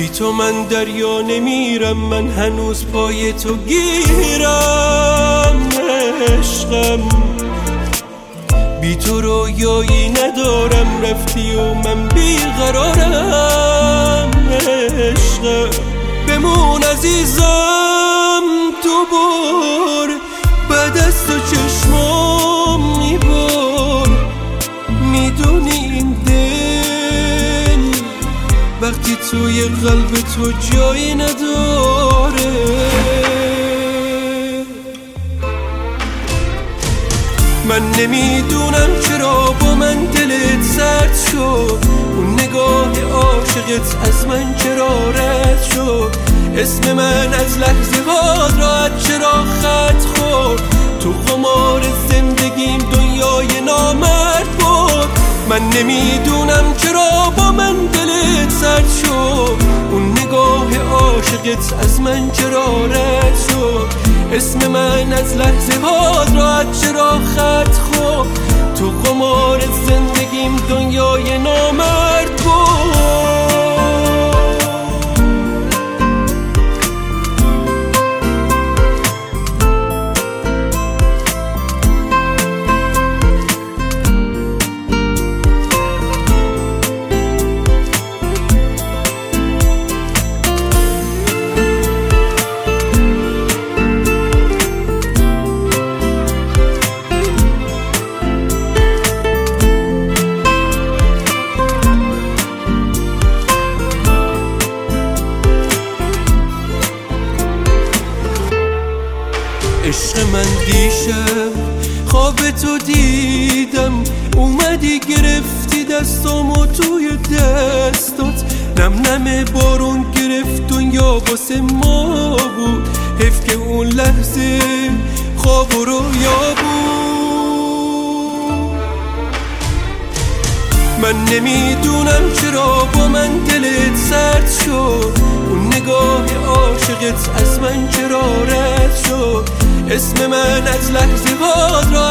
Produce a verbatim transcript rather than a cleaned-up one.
بی تو من دریا نمیرم، من هنوز پای تو گیرم عشقم. بی تو رویایی ندارم، رفتی و من بیقرارم عشقم. بمون عزیزم تو بار، بعد از تو چشمام میبار. میدونی این دل وقتی توی قلب تو جایی نداره. من نمیدونم چرا با من دلت سرد شد، اون نگاه عاشقت از من چرا رد شد. اسم من از لحظه ها راحت چرا خط خورد، تو قمار زندگیم دنیای نامرد بود. من نمیدونم چرا با من دلت سرد شد، اون نگاه عاشقت از من چرا رد شد. اسم من از لحظه ها راحت چرا خط خورد، تو قمار زندگیم دنیای نامرد بود. عشق من دیشب خواب تو دیدم، اومدی گرفتی دستامو توی دستات. نم نم بارون گرفت دنیا واسه ما بود، حیف که اون لحظه خواب و رویا بود. من نمیدونم چرا با من دلت سرد شد، اون نگاه عاشقت از من چرا رد شد. اسم من از لحظه ها